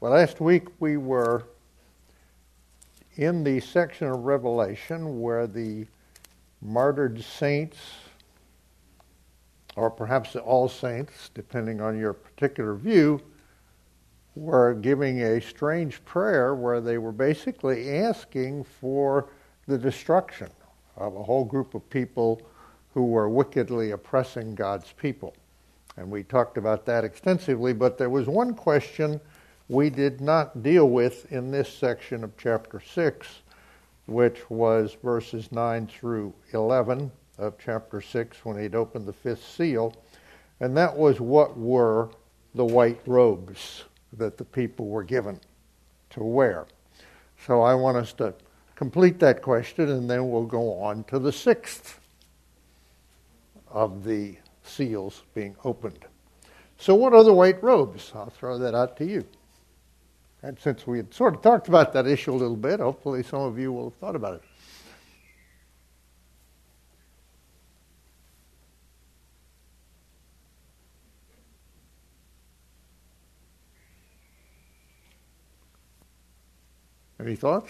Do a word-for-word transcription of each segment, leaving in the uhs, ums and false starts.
Well, last week we were in the section of Revelation where the martyred saints, or perhaps all saints, depending on your particular view, were giving a strange prayer where they were basically asking for the destruction of a whole group of people who were wickedly oppressing God's people. And we talked about that extensively, but there was one question we did not deal with in this section of chapter six, which was verses nine through eleven of chapter six when he'd opened the fifth seal, and that was what were the white robes that the people were given to wear. So I want us to complete that question, and then we'll go on to the sixth of the seals being opened. So what are the white robes? I'll throw that out to you. And since we had sort of talked about that issue a little bit, hopefully some of you will have thought about it. Any thoughts?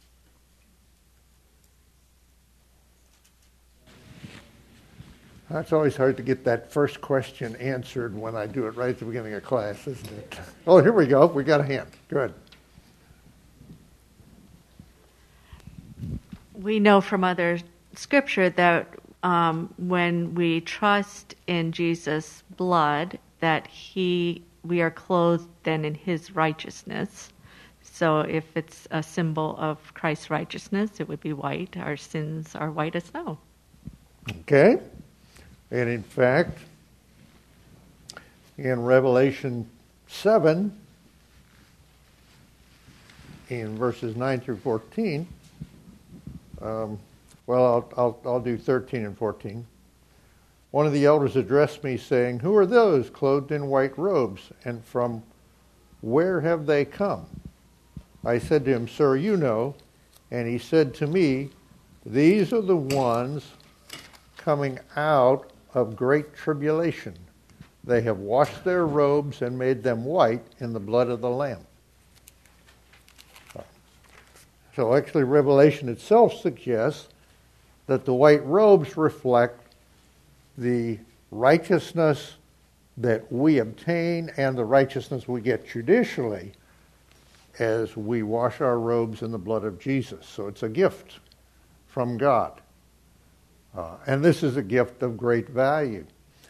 It's always hard to get that first question answered when I do it right at the beginning of class, isn't it? Oh, here we go. We got a hand. Good. We know from other scripture that um, when we trust in Jesus' blood, that he we are clothed then in his righteousness. So if it's a symbol of Christ's righteousness, it would be white. Our sins are white as snow. Okay. And in fact, in Revelation seven, in verses nine through fourteen, um, well, I'll, I'll, I'll do thirteen and fourteen. One of the elders addressed me, saying, "Who are those clothed in white robes, and from where have they come?" I said to him, "Sir, you know." And he said to me, "These are the ones coming out of great tribulation. They have washed their robes and made them white in the blood of the Lamb." So actually Revelation itself suggests that the white robes reflect the righteousness that we obtain and the righteousness we get judicially as we wash our robes in the blood of Jesus. So it's a gift from God. Uh, and this is a gift of great value.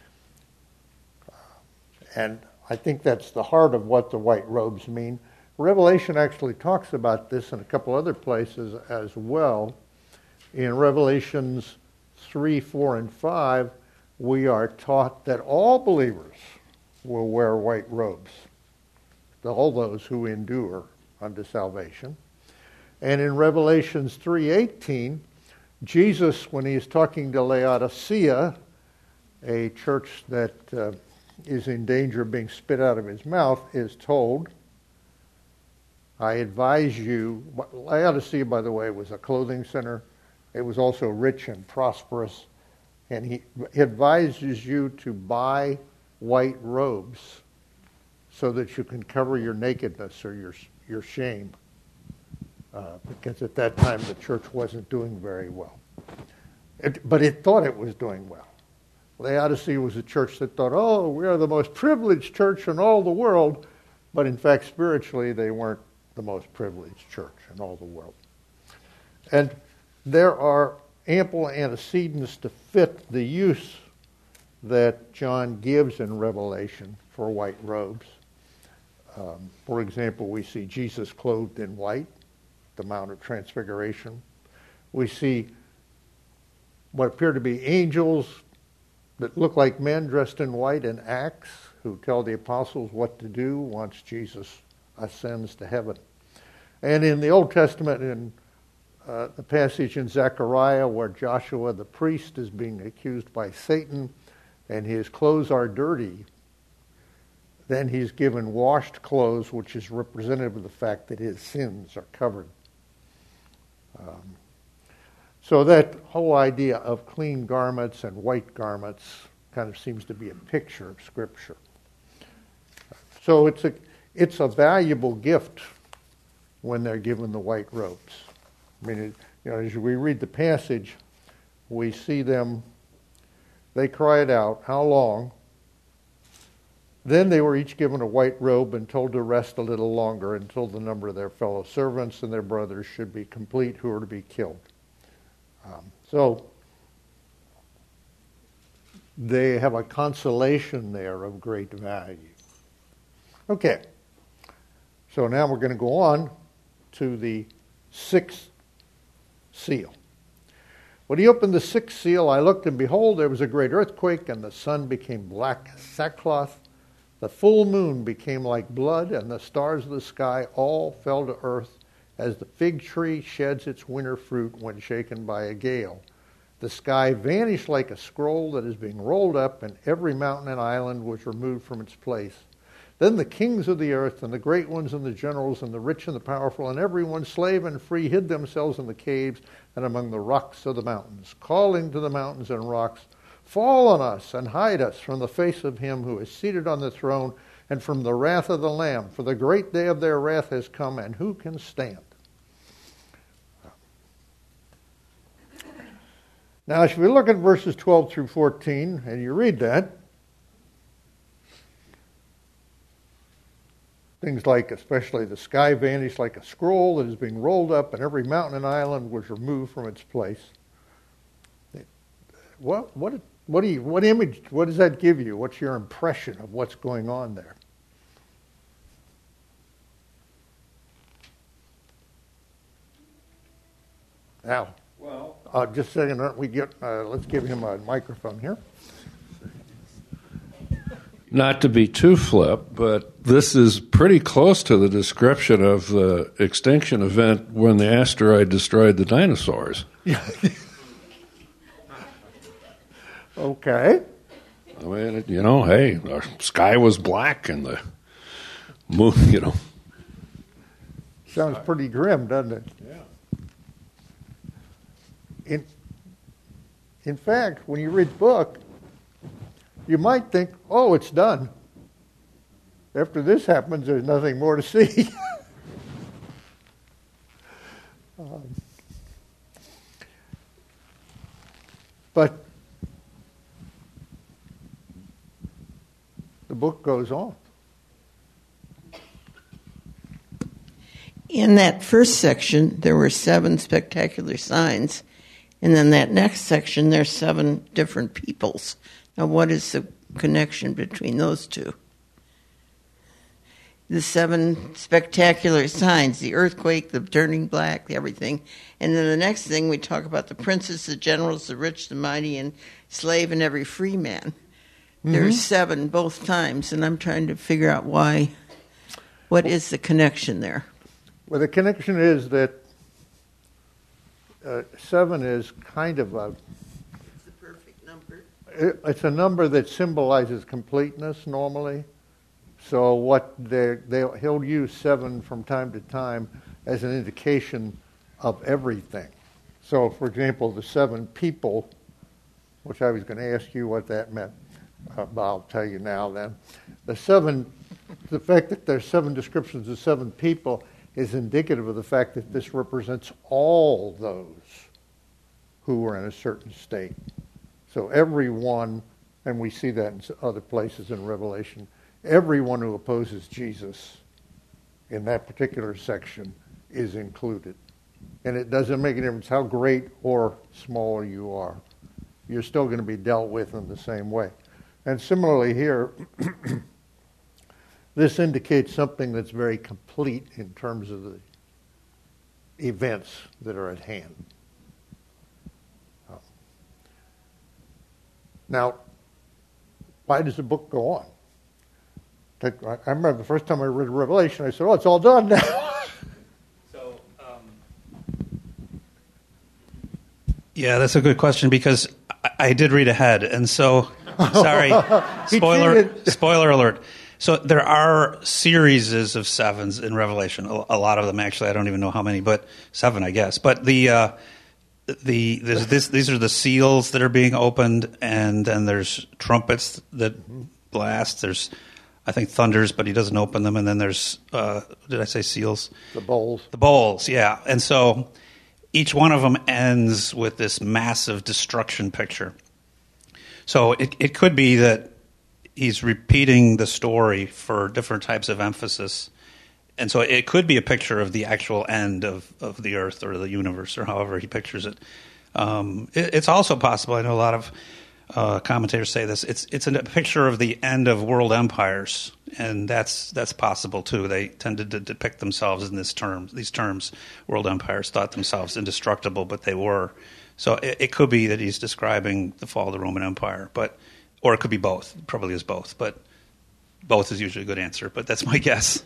Uh, and I think that's the heart of what the white robes mean. Revelation actually talks about this in a couple other places as well. In Revelations three, four, and five, we are taught that all believers will wear white robes, all those who endure unto salvation. And in Revelations three eighteen, Jesus, when he is talking to Laodicea, a church that uh, is in danger of being spit out of his mouth, is told, "I advise you," Laodicea, by the way, was a clothing center. It was also rich and prosperous. And he advises you to buy white robes so that you can cover your nakedness or your, your shame. Uh, because at that time the church wasn't doing very well. It, but it thought it was doing well. Laodicea was a church that thought, oh, we are the most privileged church in all the world. But in fact, spiritually, they weren't the most privileged church in all the world. And there are ample antecedents to fit the use that John gives in Revelation for white robes. Um, for example, we see Jesus clothed in white, the Mount of Transfiguration. We see what appear to be angels that look like men dressed in white in Acts, who tell the apostles what to do once Jesus ascends to heaven. And in the Old Testament, in uh, the passage in Zechariah where Joshua the priest is being accused by Satan and his clothes are dirty, then he's given washed clothes, which is representative of the fact that his sins are covered. Um, so that whole idea of clean garments and white garments kind of seems to be a picture of Scripture. So it's a it's a valuable gift when they're given the white robes. I mean, it, you know, as we read the passage, we see them, they cried out, "How long?" Then they were each given a white robe and told to rest a little longer until the number of their fellow servants and their brothers should be complete who were to be killed. Um, so they have a consolation there of great value. Okay, so now we're going to go on to the sixth seal. When he opened the sixth seal, I looked, and behold, there was a great earthquake, and the sun became black as sackcloth. The full moon became like blood, and the stars of the sky all fell to earth, as the fig tree sheds its winter fruit when shaken by a gale. The sky vanished like a scroll that is being rolled up, and every mountain and island was removed from its place. Then the kings of the earth, and the great ones, and the generals, and the rich and the powerful, and everyone, slave and free, hid themselves in the caves and among the rocks of the mountains, calling to the mountains and rocks, "Fall on us and hide us from the face of him who is seated on the throne and from the wrath of the Lamb. For the great day of their wrath has come, and who can stand?" Now, if we look at verses twelve through fourteen, and you read that, things like, especially the sky vanished like a scroll that is being rolled up, and every mountain and island was removed from its place. What, what, what do you, what image, what does that give you? What's your impression of what's going on there? Now, well, uh, just a second, aren't we get, uh, let's give him a microphone here. Not to be too flip, but this is pretty close to the description of the extinction event when the asteroid destroyed the dinosaurs. Okay. I mean, you know, hey, the sky was black and the moon, you know. Sounds pretty grim, doesn't it? Yeah. In, in fact, when you read the book, you might think, oh, it's done. After this happens, there's nothing more to see. um, but the book goes on. In that first section, there were seven spectacular signs. And then that next section, there's seven different peoples. Now, what is the connection between those two? The seven spectacular signs, the earthquake, the turning black, the everything. And then the next thing, we talk about the princes, the generals, the rich, the mighty, and slave, and every free man. Mm-hmm. There's seven both times, and I'm trying to figure out why. What is the connection there? Well, the connection is that uh, seven is kind of a... It's the perfect number. It, it's a number that symbolizes completeness normally. So what they they'll he'll use seven from time to time as an indication of everything. So, for example, the seven people, which I was going to ask you what that meant, uh, but I'll tell you now. Then, the seven, the fact that there's seven descriptions of seven people is indicative of the fact that this represents all those who were in a certain state. So everyone, and we see that in other places in Revelation. Everyone who opposes Jesus in that particular section is included. And it doesn't make a difference how great or small you are. You're still going to be dealt with in the same way. And similarly here, this indicates something that's very complete in terms of the events that are at hand. Now, why does the book go on? I remember the first time I read Revelation, I said, oh, it's all done now. So, um, yeah, that's a good question because I, I did read ahead. And so, sorry, spoiler spoiler alert. So there are series of sevens in Revelation, a, a lot of them actually. I don't even know how many, but seven, I guess. But the uh, the there's this, these are the seals that are being opened, and then there's trumpets that blast. There's I think thunders, but he doesn't open them. And then there's, uh, did I say seals? The bowls. The bowls, yeah. And so each one of them ends with this massive destruction picture. So it, it could be that he's repeating the story for different types of emphasis. And so it could be a picture of the actual end of, of the earth or the universe or however he pictures it. Um, it it's also possible, I know a lot of uh, commentators say this, it's it's a picture of the end of world empires, and that's that's possible too. They tended to depict themselves in this terms, these terms. World empires thought themselves indestructible, but they were. So it, it could be that he's describing the fall of the Roman Empire, but or it could be both. It probably is both, but both is usually a good answer, but that's my guess.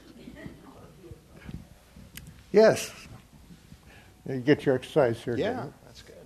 Yes. You get your exercise here. Yeah, David. that's good.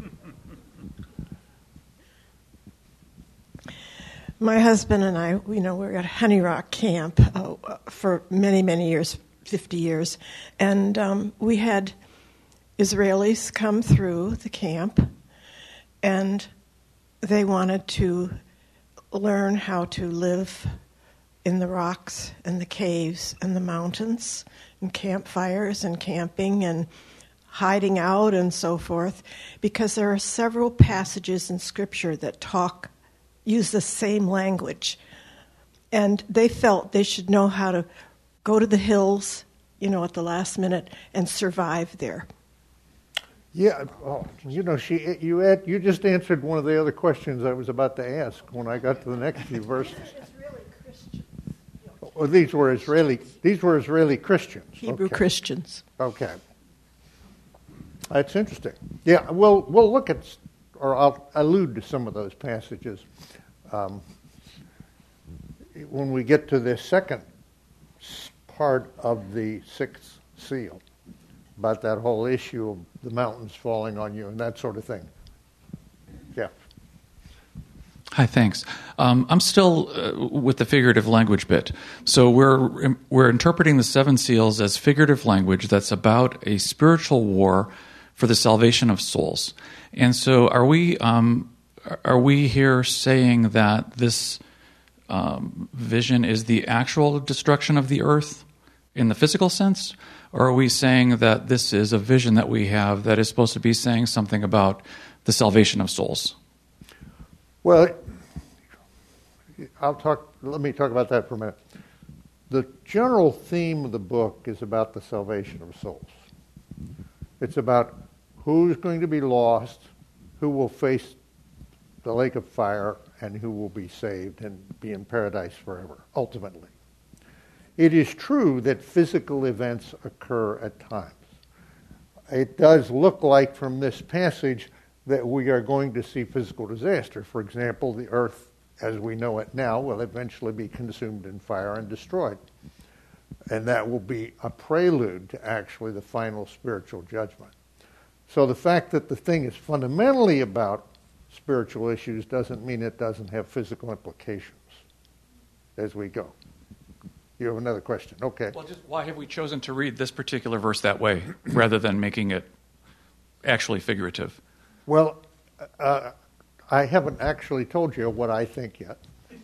My husband and I, you know, we were at Honey Rock Camp uh, for many, many years, fifty years, and um, we had Israelis come through the camp, and they wanted to learn how to live in the rocks and the caves and the mountains and campfires and camping and hiding out and so forth, because there are several passages in Scripture that talk, use the same language. And they felt they should know how to go to the hills, you know, at the last minute and survive there. Yeah, oh, you know, she you had, you just answered one of the other questions I was about to ask when I got to the next few verses. Israeli Christians. Well, these were Israeli. These were Israeli Christians. Hebrew Okay. Christians. Okay, that's interesting. Yeah, we'll we'll look at, or I'll allude to some of those passages um, when we get to the second part of the sixth seal, about that whole issue of the mountains falling on you and that sort of thing. Yeah. Hi, thanks. Um, I'm still uh, with the figurative language bit. So we're we're interpreting the seven seals as figurative language that's about a spiritual war for the salvation of souls. And so, are we um, are we here saying that this um, vision is the actual destruction of the earth in the physical sense, or are we saying that this is a vision that we have that is supposed to be saying something about the salvation of souls? Well, I'll talk. Let me talk about that for a minute. The general theme of the book is about the salvation of souls. It's about who's going to be lost, who will face the lake of fire, and who will be saved and be in paradise forever, ultimately. It is true that physical events occur at times. It does look like from this passage that we are going to see physical disaster. For example, the earth, as we know it now, will eventually be consumed in fire and destroyed. And that will be a prelude to actually the final spiritual judgment. So the fact that the thing is fundamentally about spiritual issues doesn't mean it doesn't have physical implications as we go. You have another question. Okay. Well, just why have we chosen to read this particular verse that way rather than making it actually figurative? Well, uh, I haven't actually told you what I think yet.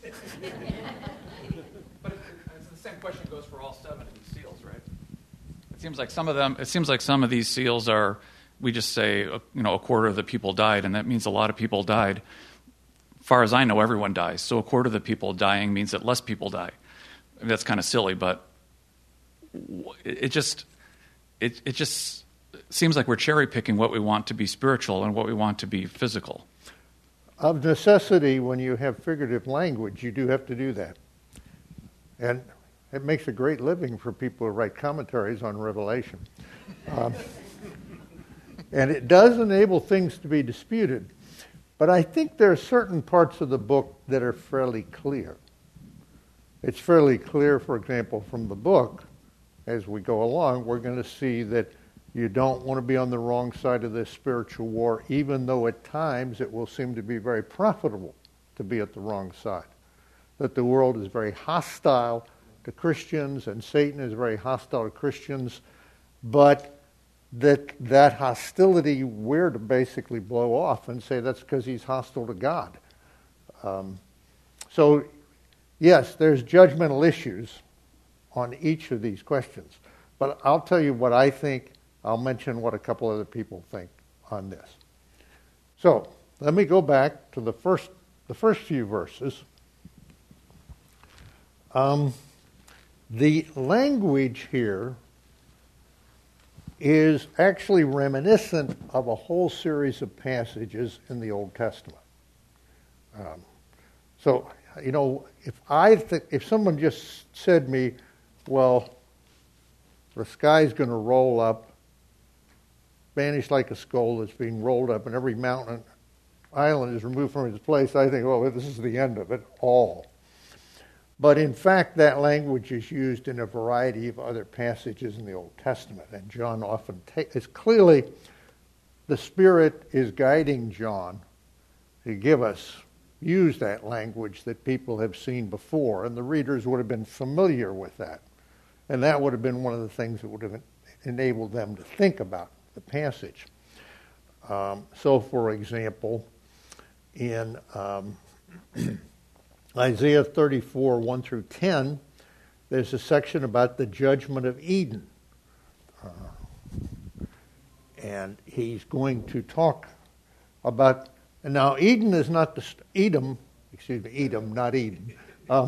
But it's the same question goes for all seven of these seals, right? It seems like some of them. It seems like some of these seals are. We just say, you know, a quarter of the people died, and that means a lot of people died. As far as I know, everyone dies. So a quarter of the people dying means that less people die. I mean, that's kind of silly, but it just it it just seems like we're cherry picking what we want to be spiritual and what we want to be physical. Of necessity, when you have figurative language, you do have to do that. And it makes a great living for people who write commentaries on Revelation. Um, and it does enable things to be disputed. But I think there are certain parts of the book that are fairly clear. It's fairly clear, for example, from the book, as we go along, we're going to see that you don't want to be on the wrong side of this spiritual war, even though at times it will seem to be very profitable to be at the wrong side. That the world is very hostile to Christians, and Satan is very hostile to Christians, but that that hostility we're to basically blow off and say that's because he's hostile to God. Um, so yes, there's judgmental issues on each of these questions. But I'll tell you what I think. I'll mention what a couple other people think on this. So let me go back to the first the first few verses. Um, the language here is actually reminiscent of a whole series of passages in the Old Testament. Um, so, you know, if I th- if someone just said to me, well, the sky's going to roll up, vanish like a skull that's being rolled up, and every mountain island is removed from its place, I think, oh, this is the end of it all. But in fact, that language is used in a variety of other passages in the Old Testament, and John often takes, it's clearly the Spirit is guiding John to give us, use that language that people have seen before, and the readers would have been familiar with that. And that would have been one of the things that would have enabled them to think about the passage. Um, so, for example, in um, Isaiah thirty-four, one through ten, there's a section about the judgment of Eden. Uh, and he's going to talk about, and now Eden is not the, Edom, excuse me, Edom, not Eden. Um,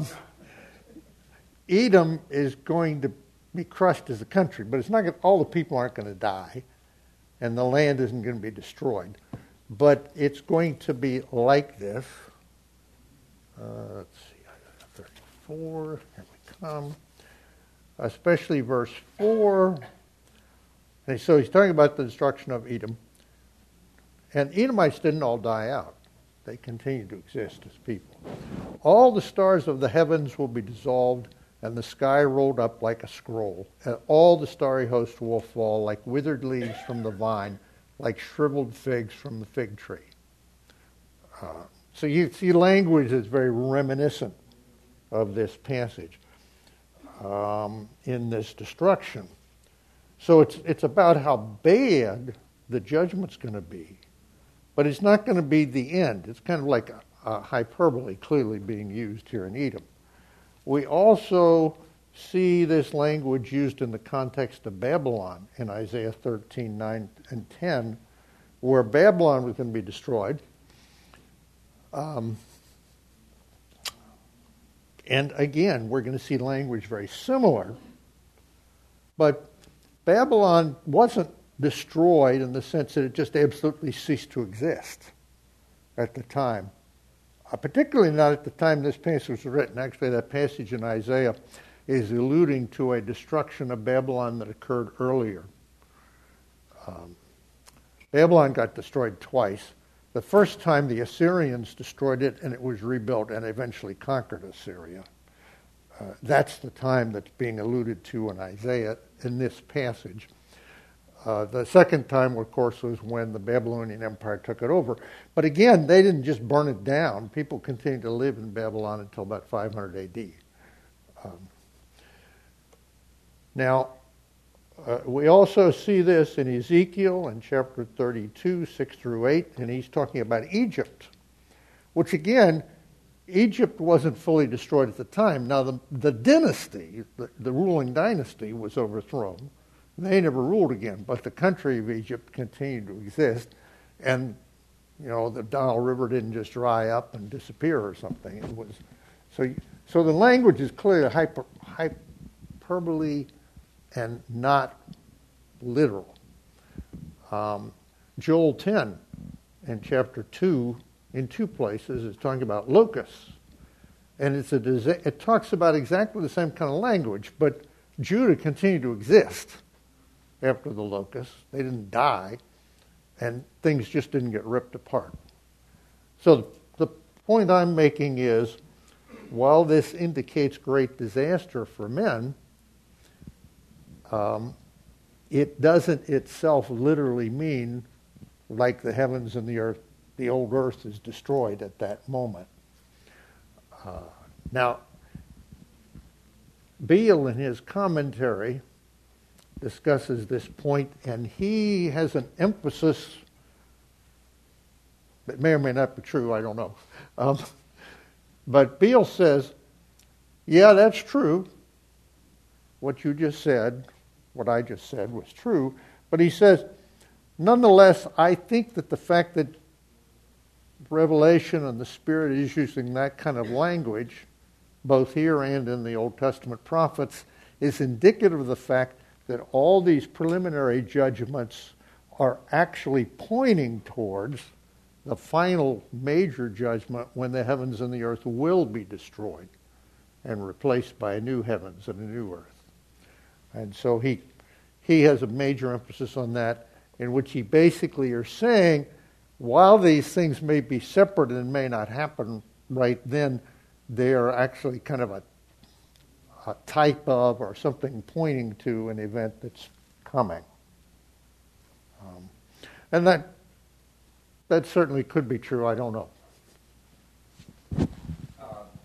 Edom is going to be crushed as a country, but it's not going, all the people aren't going to die, and the land isn't going to be destroyed. But it's going to be like this. Uh, let's see, thirty-four, here we come. Especially verse four. And so he's talking about the destruction of Edom. And Edomites didn't all die out. They continue to exist as people. All the stars of the heavens will be dissolved, and the sky rolled up like a scroll. And all the starry host will fall like withered leaves from the vine, like shriveled figs from the fig tree. Uh, so you see language that's very reminiscent of this passage um, in this destruction. So it's it's about how bad the judgment's going to be, but it's not going to be the end. It's kind of like a, a hyperbole clearly being used here in Edom. We also see this language used in the context of Babylon in Isaiah thirteen, nine, and ten, where Babylon was going to be destroyed. Um, and again, we're going to see language very similar, but Babylon wasn't destroyed in the sense that it just absolutely ceased to exist at the time. Uh, particularly not at the time this passage was written. Actually, that passage in Isaiah is alluding to a destruction of Babylon that occurred earlier. Um, Babylon got destroyed twice. The first time the Assyrians destroyed it, and it was rebuilt and eventually conquered Assyria. Uh, that's the time that's being alluded to in Isaiah in this passage. Uh, the second time, of course, was when the Babylonian Empire took it over. But again, they didn't just burn it down. People continued to live in Babylon until about five hundred A D. Um, now, uh, we also see this in Ezekiel in chapter thirty-two, six through eight, and he's talking about Egypt, which again, Egypt wasn't fully destroyed at the time. Now, the, the dynasty, the, the ruling dynasty, was overthrown. They never ruled again, but the country of Egypt continued to exist, and you know the Nile River didn't just dry up and disappear or something. It was so. So the language is clearly hyper, hyperbole and not literal. Um, Joel ten, in chapter two, in two places, is talking about locusts, and it's a it talks about exactly the same kind of language, but Judah continued to exist after the locusts. They didn't die, and things just didn't get ripped apart. So the point I'm making is, while this indicates great disaster for men, um, it doesn't itself literally mean like the heavens and the earth, the old earth is destroyed at that moment. Uh, now, Beale in his commentary discusses this point, and he has an emphasis that may or may not be true, I don't know. Um, but Beale says, yeah, that's true. What you just said, what I just said was true. But he says, nonetheless, I think that the fact that Revelation and the Spirit is using that kind of language, both here and in the Old Testament prophets, is indicative of the fact that all these preliminary judgments are actually pointing towards the final major judgment when the heavens and the earth will be destroyed and replaced by a new heavens and a new earth. And so he he has a major emphasis on that, in which he basically are saying, while these things may be separate and may not happen right then, they are actually kind of a, a type of or something pointing to an event that's coming. Um, and that that certainly could be true. I don't know. Uh,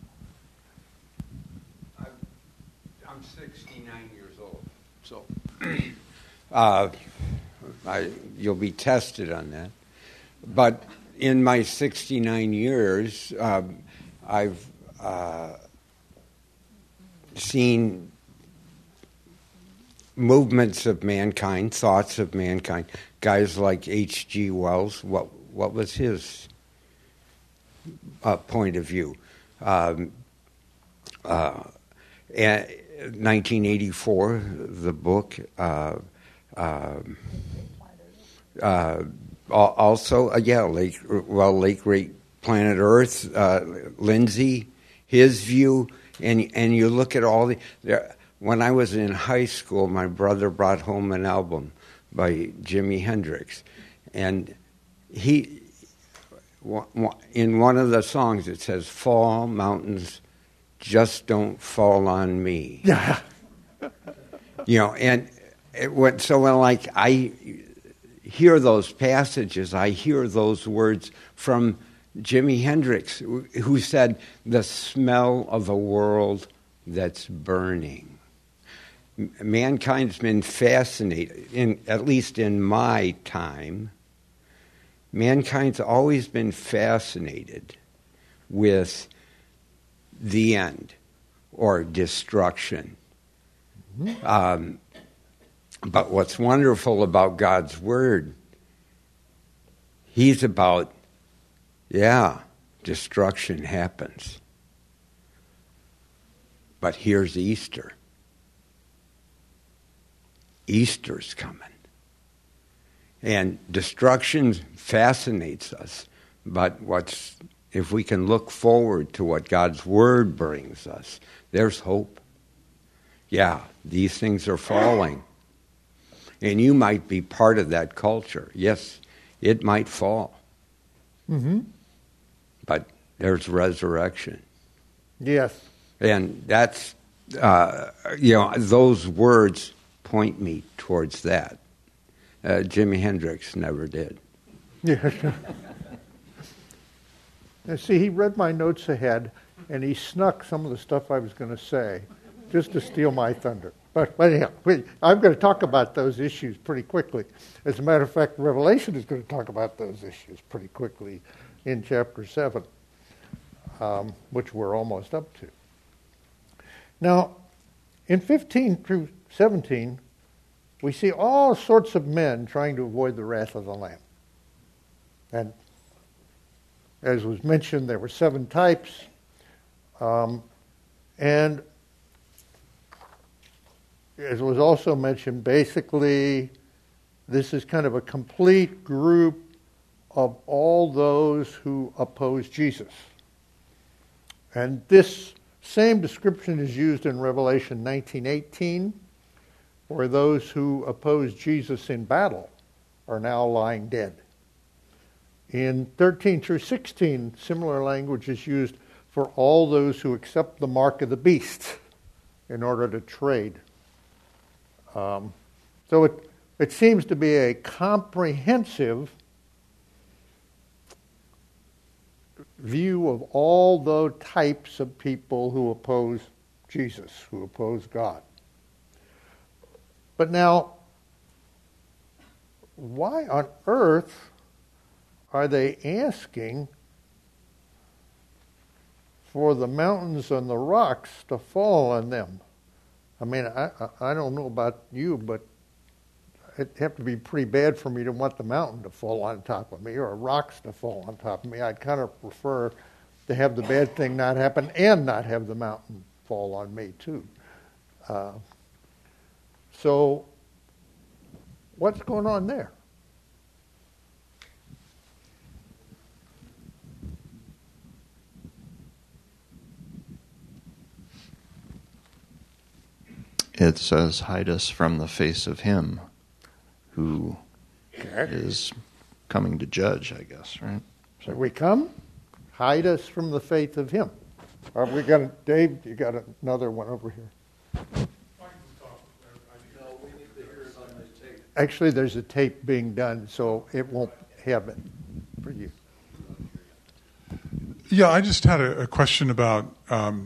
I'm, I'm sixty-nine years old, so uh, I, you'll be tested on that. But in my sixty-nine years, um, I've uh, seen movements of mankind, thoughts of mankind. Guys like H G Wells, what what was his uh, point of view? Um, uh, nineteen eighty-four, the book. Uh, uh, uh, also, uh, yeah, Lake, well, Lake Great Planet Earth, uh, Lindsay, his view, and and you look at all the. There, when I was in high school, my brother brought home an album by Jimi Hendrix, and he, in one of the songs, it says, "Fall mountains, just don't fall on me." Yeah. You know, and it went so when like I hear those passages, I hear those words from Jimi Hendrix, who said, "The smell of a world that's burning." Mankind's been fascinated, in, at least in my time, mankind's always been fascinated with the end or destruction. Mm-hmm. Um, but what's wonderful about God's Word, He's about, yeah, destruction happens. But here's Easter. Easter's coming. And destruction fascinates us. But what's if we can look forward to what God's Word brings us, there's hope. Yeah, these things are falling. And you might be part of that culture. Yes, it might fall. Mm-hmm. But there's resurrection. Yes. And that's, uh, you know, those words point me towards that. Uh, Jimi Hendrix never did. Yeah. Now, see, he read my notes ahead, and he snuck some of the stuff I was going to say, just to steal my thunder. But, but anyhow, I'm going to talk about those issues pretty quickly. As a matter of fact, Revelation is going to talk about those issues pretty quickly in chapter seven, um, which we're almost up to. Now, in fifteen through seventeen, we see all sorts of men trying to avoid the wrath of the Lamb. And as was mentioned, there were seven types. Um, and as was also mentioned, basically, this is kind of a complete group of all those who oppose Jesus. And this same description is used in Revelation nineteen eighteen, where those who oppose Jesus in battle are now lying dead. In thirteen through sixteen, similar language is used for all those who accept the mark of the beast in order to trade. Um, so it, it seems to be a comprehensive view of all the types of people who oppose Jesus, who oppose God. But now, why on earth are they asking for the mountains and the rocks to fall on them. I mean, I, I don't know about you, but it'd have to be pretty bad for me to want the mountain to fall on top of me or rocks to fall on top of me. I'd kind of prefer to have the bad thing not happen and not have the mountain fall on me too. Uh, so what's going on there? It says, hide us from the face of him who Okay. is coming to judge, I guess, right? So we come, hide us from the faith of him. Are we going to, Dave, you got another one over here. Actually, there's a tape being done, so it won't have it for you. Yeah, I just had a, a question about, um,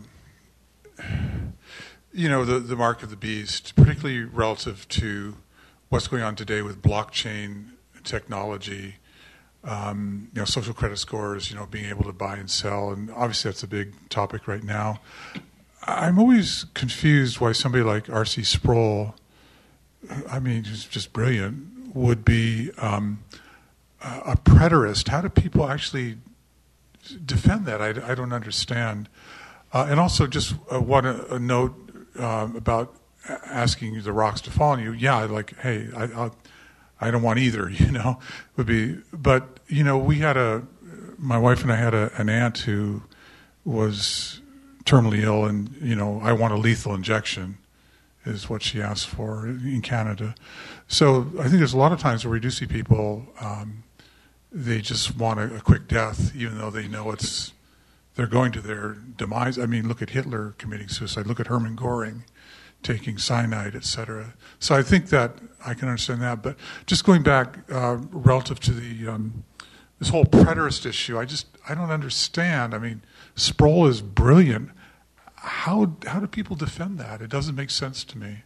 you know, the, the mark of the beast, particularly relative to what's going on today with blockchain technology, um, you know, social credit scores, you know, being able to buy and sell, and obviously that's a big topic right now. I'm always confused why somebody like R C Sproul, I mean, he's just brilliant, would be um, a preterist. How do people actually defend that? I, I don't understand. Uh, and also just uh, want a, a note um, about asking the rocks to fall on you. Yeah, like, hey, I I'll, I don't want either, you know, would be, but, you know, we had a, my wife and I had a, an aunt who was terminally ill and, you know, I want a lethal injection is what she asked for in Canada. So I think there's a lot of times where we do see people, um, they just want a, a quick death, even though they know it's, they're going to their demise. I mean, look at Hitler committing suicide. Look at Hermann Göring taking cyanide, et cetera. So I think that I can understand that. But just going back uh, relative to the um, this whole preterist issue, I just I don't understand. I mean, Sproul is brilliant. How how do people defend that? It doesn't make sense to me.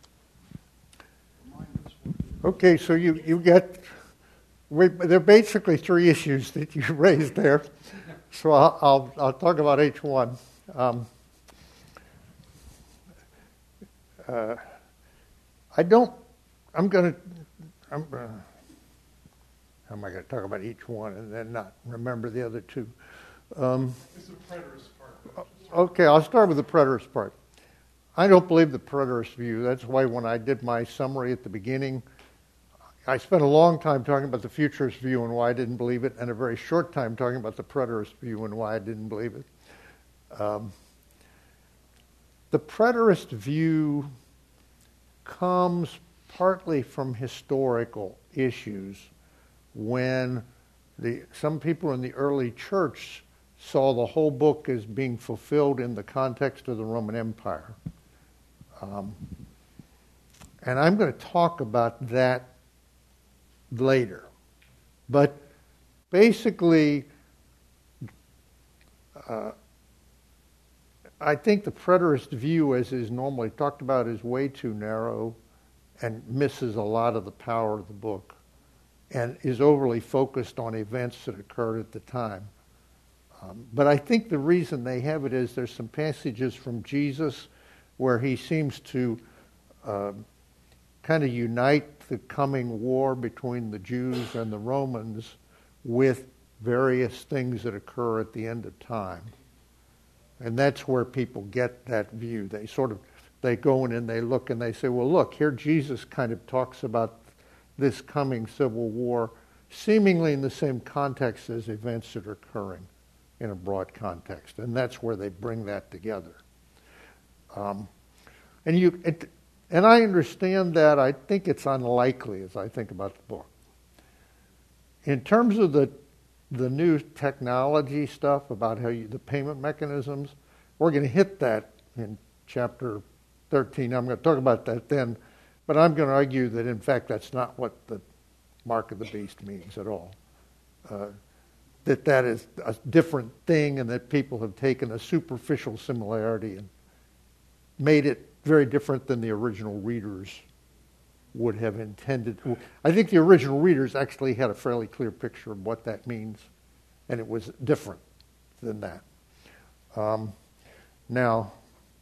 Okay, so you you get we, there are basically three issues that you raised there. So I'll I'll, I'll talk about each one. Um, uh, I don't. I'm going to. I'm. Uh, how am I going to talk about each one and then not remember the other two? Um, It's the preterist part. Okay, I'll start with the preterist part. I don't believe the preterist view. That's why when I did my summary at the beginning, I spent a long time talking about the futurist view and why I didn't believe it, and a very short time talking about the preterist view and why I didn't believe it. Um, the preterist view comes partly from historical issues when the some people in the early church saw the whole book as being fulfilled in the context of the Roman Empire. Um, and I'm going to talk about that later. But basically, uh, I think the preterist view, as is normally talked about, is way too narrow and misses a lot of the power of the book and is overly focused on events that occurred at the time. Um, but I think the reason they have it is there's some passages from Jesus where he seems to uh, kind of unite the coming war between the Jews and the Romans with various things that occur at the end of time. And that's where people get that view. They sort of, they go in and they look and they say, well, look, here Jesus kind of talks about this coming civil war seemingly in the same context as events that are occurring in a broad context. And that's where they bring that together. Um, and you, it, and I understand that. I think it's unlikely as I think about the book. In terms of the the new technology stuff about how you, the payment mechanisms, we're going to hit that in chapter thirteen. I'm going to talk about that then, but I'm going to argue that in fact that's not what the mark of the beast means at all. Uh, that that is a different thing and that people have taken a superficial similarity and made it very different than the original readers would have intended. I think the original readers actually had a fairly clear picture of what that means, and it was different than that. Um, Now,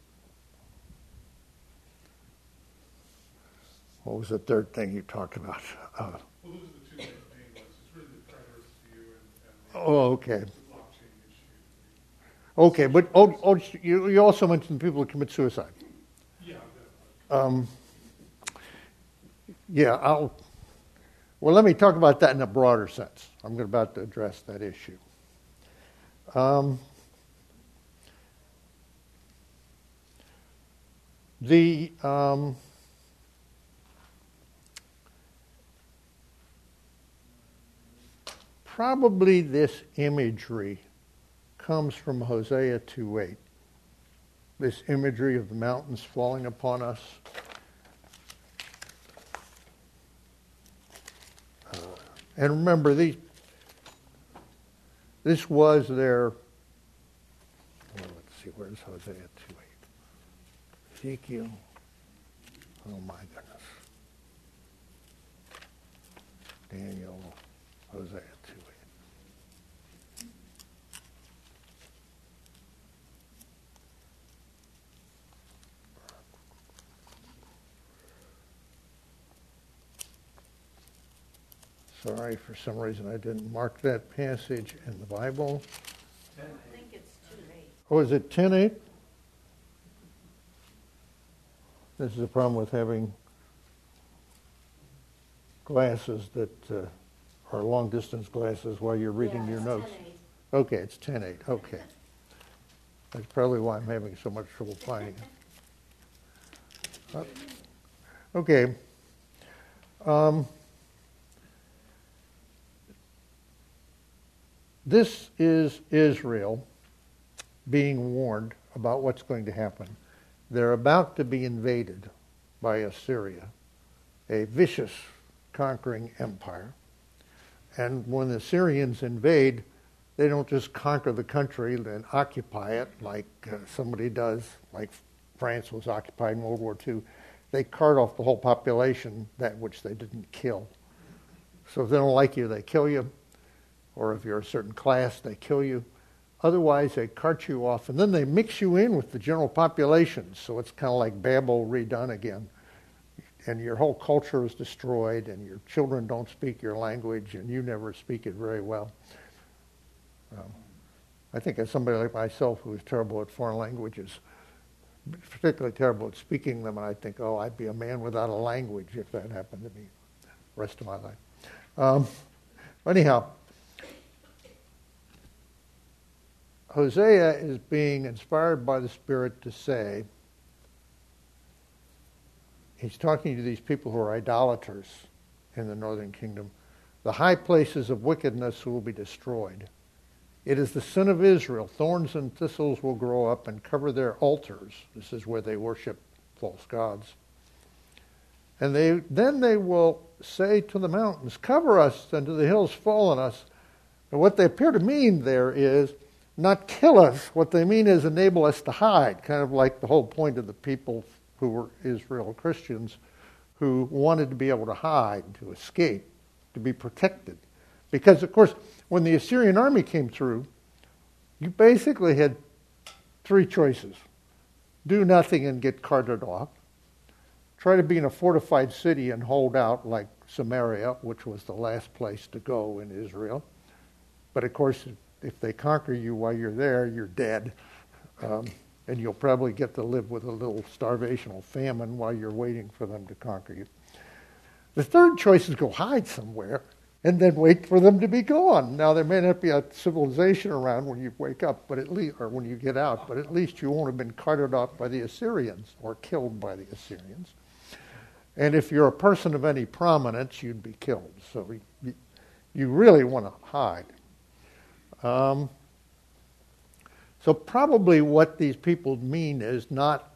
what was the third thing you talked about? Uh, Well, those are the two main ones. It's really the preterist view and, and the oh, okay. blockchain issue. Okay, but oh, oh, you, you also mentioned people who commit suicide. Yeah, Um, yeah, I'll. Well, let me talk about that in a broader sense. I'm about to address that issue. Um, the um, probably this imagery comes from Hosea two eight. This imagery of the mountains falling upon us. Uh, and remember, these, this was their, well, let's see, where's Hosea two eight? Ezekiel, oh my goodness. Daniel, Hosea two eight. Sorry, for some reason I didn't mark that passage in the Bible. I think it's too late. Oh, is it ten eight? This is a problem with having glasses that uh, are long-distance glasses while you're reading Yeah, your it's notes. ten eight. Okay, it's ten eight. Okay. That's probably why I'm having so much trouble finding it. Uh, okay. Um, this is Israel being warned about what's going to happen. They're about to be invaded by Assyria, a vicious conquering empire. And when the Assyrians invade, they don't just conquer the country and occupy it like uh, somebody does, like France was occupied in World War Two. They cart off the whole population, that which they didn't kill. So if they don't like you, they kill you. Or if you're a certain class, they kill you. Otherwise, they cart you off, and then they mix you in with the general population. So it's kind of like Babel redone again. And your whole culture is destroyed, and your children don't speak your language, and you never speak it very well. Um, I think as somebody like myself who is terrible at foreign languages, particularly terrible at speaking them, and I think, oh, I'd be a man without a language if that happened to me the rest of my life. Um, anyhow, Hosea is being inspired by the Spirit to say, he's talking to these people who are idolaters in the northern kingdom, the high places of wickedness will be destroyed. It is the sin of Israel. Thorns and thistles will grow up and cover their altars. This is where they worship false gods. And they then they will say to the mountains, cover us, and to the hills fall on us. And what they appear to mean there is not kill us. What they mean is enable us to hide, kind of like the whole point of the people who were Israel Christians who wanted to be able to hide, to escape, to be protected. Because, of course, when the Assyrian army came through, you basically had three choices. Do nothing and get carted off. Try to be in a fortified city and hold out like Samaria, which was the last place to go in Israel. But, of course, if they conquer you while you're there, you're dead. Um, and you'll probably get to live with a little starvation or famine while you're waiting for them to conquer you. The third choice is go hide somewhere and then wait for them to be gone. Now, there may not be a civilization around when you wake up, but at least, or when you get out, but at least you won't have been carted off by the Assyrians or killed by the Assyrians. And if you're a person of any prominence, you'd be killed. So you, you really want to hide. Um, so probably what these people mean is not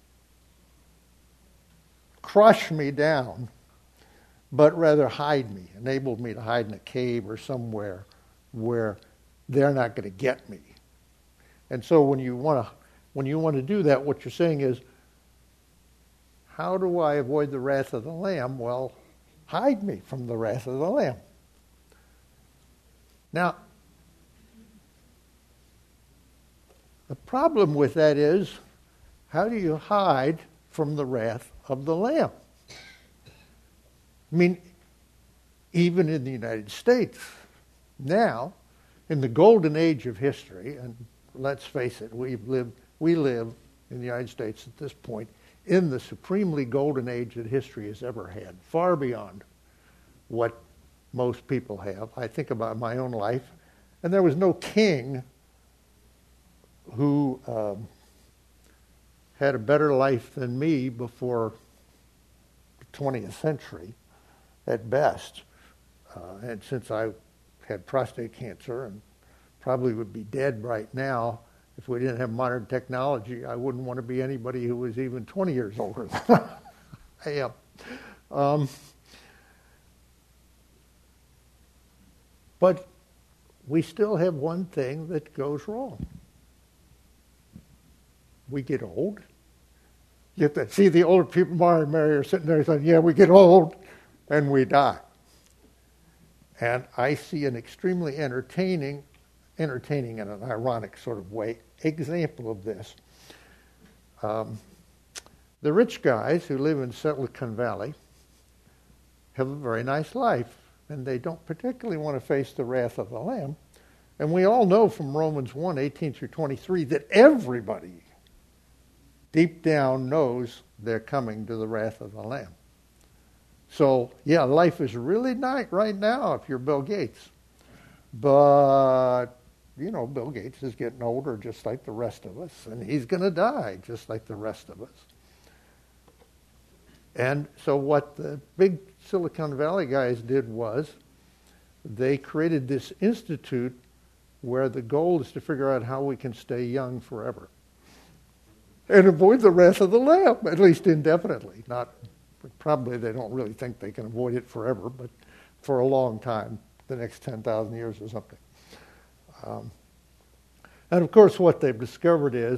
crush me down, but rather hide me, enable me to hide in a cave or somewhere where they're not going to get me. And so when you want to when you want to do that, what you're saying is, how do I avoid the wrath of the Lamb? Well, hide me from the wrath of the Lamb. Now, The problem with that is, how do you hide from the wrath of the Lamb? I mean, even in the United States, now, in the golden age of history, and let's face it, we've lived, we live in the United States at this point in the supremely golden age that history has ever had, far beyond what most people have. I think about my own life, and there was no king who um, had a better life than me before the twentieth century, at best. Uh, and since I had prostate cancer and probably would be dead right now if we didn't have modern technology, I wouldn't want to be anybody who was even twenty years older than I am. Um, but we still have one thing that goes wrong. We get old. You have to see the older people, Mara and Mary, are sitting there saying, yeah, we get old and we die. And I see an extremely entertaining, entertaining in an ironic sort of way, example of this. Um, the rich guys who live in Silicon Valley have a very nice life, and they don't particularly want to face the wrath of the Lamb. And we all know from Romans one, eighteen through twenty-three, that everybody deep down knows they're coming to the wrath of the Lamb. So, yeah, life is really nice right now if you're Bill Gates. But, you know, Bill Gates is getting older just like the rest of us, and he's going to die just like the rest of us. And so what the big Silicon Valley guys did was they created this institute where the goal is to figure out how we can stay young forever and avoid the wrath of the Lamb, at least indefinitely. Not probably they don't really think they can avoid it forever, but for a long time, the next ten thousand years or something. Um, and of course, what they've discovered is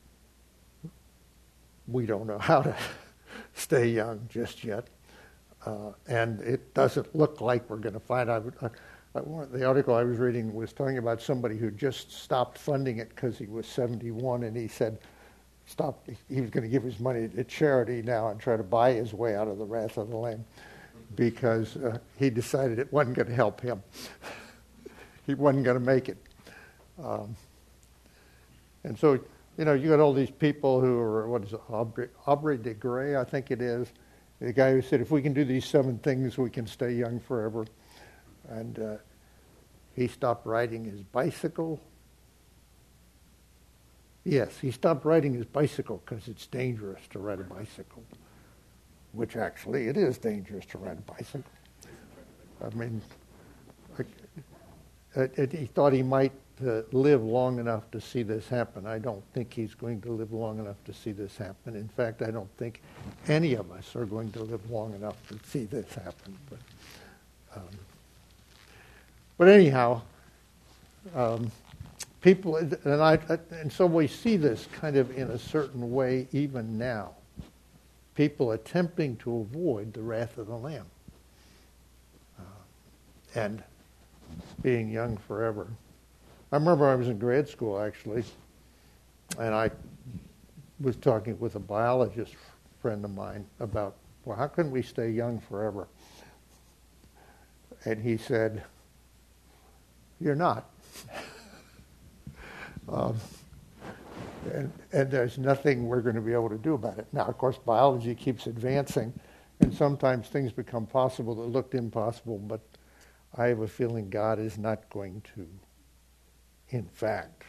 we don't know how to stay young just yet. Uh, and it doesn't look like we're going to find out. I, I, the article I was reading was talking about somebody who just stopped funding it because he was seventy-one, and he said, Stop. He was going to give his money to charity now and try to buy his way out of the wrath of the Lamb because uh, he decided it wasn't going to help him. He wasn't going to make it. Um, and so, you know, you got all these people who are, what is it, Aubrey, Aubrey de Grey, I think it is, the guy who said, if we can do these seven things, we can stay young forever. And uh, he stopped riding his bicycle. Yes, he stopped riding his bicycle because it's dangerous to ride a bicycle, which actually it is dangerous to ride a bicycle. I mean, it, it, he thought he might uh, live long enough to see this happen. I don't think he's going to live long enough to see this happen. In fact, I don't think any of us are going to live long enough to see this happen. But, um, but anyhow, um, people, and I, and so we see this kind of in a certain way even now. People attempting to avoid the wrath of the Lamb uh, and being young forever. I remember I was in grad school actually, and I was talking with a biologist friend of mine about, well, how can we stay young forever? And he said, "You're not." Um, and, and there's nothing we're going to be able to do about it. Now, of course, biology keeps advancing, and sometimes things become possible that looked impossible, but I have a feeling God is not going to, in fact,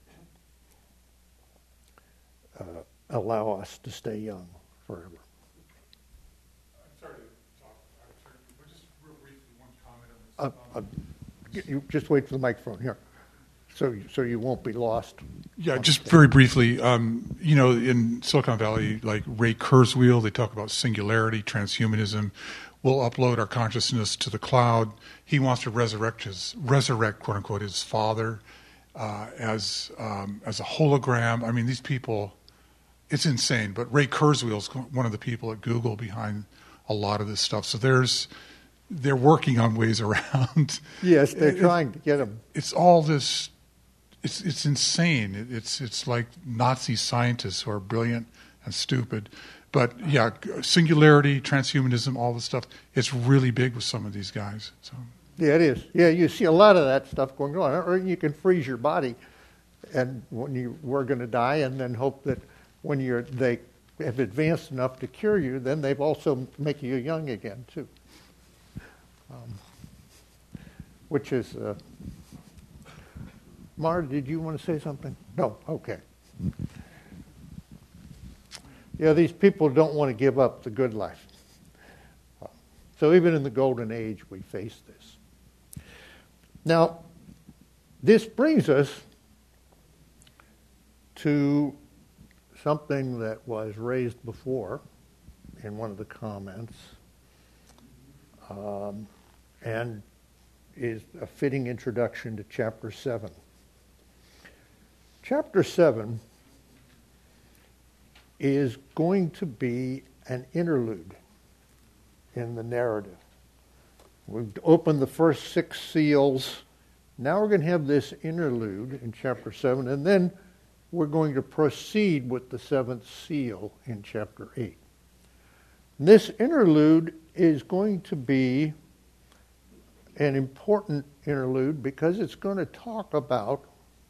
uh, allow us to stay young forever. I'm sorry to talk, but just real briefly, one comment on this. Uh, uh, you just wait for the microphone here. So, so you won't be lost. Yeah, just very briefly. Um, you know, in Silicon Valley, like Ray Kurzweil, they talk about singularity, transhumanism. We'll upload our consciousness to the cloud. He wants to resurrect his, resurrect, quote unquote, his father uh, as um, as a hologram. I mean, these people, it's insane. But Ray Kurzweil's one of the people at Google behind a lot of this stuff. So there's, they're working on ways around. Yes, they're trying to get them. It's all this. it's it's insane. It, it's it's like Nazi scientists who are brilliant and stupid. But yeah, singularity, transhumanism, all this stuff, it's really big with some of these guys. So yeah, it is. Yeah, you see a lot of that stuff going on. Or you can freeze your body, and when you were going to die, and then hope that when you're they have advanced enough to cure you, then they've also make you young again too. Um, which is, uh, Mara, did you want to say something? No. Okay. Yeah, these people don't want to give up the good life. So even in the golden age, we face this. Now, this brings us to something that was raised before in one of the comments, um, and is a fitting introduction to chapter seven. Chapter seven is going to be an interlude in the narrative. We've opened the first six seals. Now we're going to have this interlude in chapter seven, and then we're going to proceed with the seventh seal in chapter eight. And this interlude is going to be an important interlude because it's going to talk about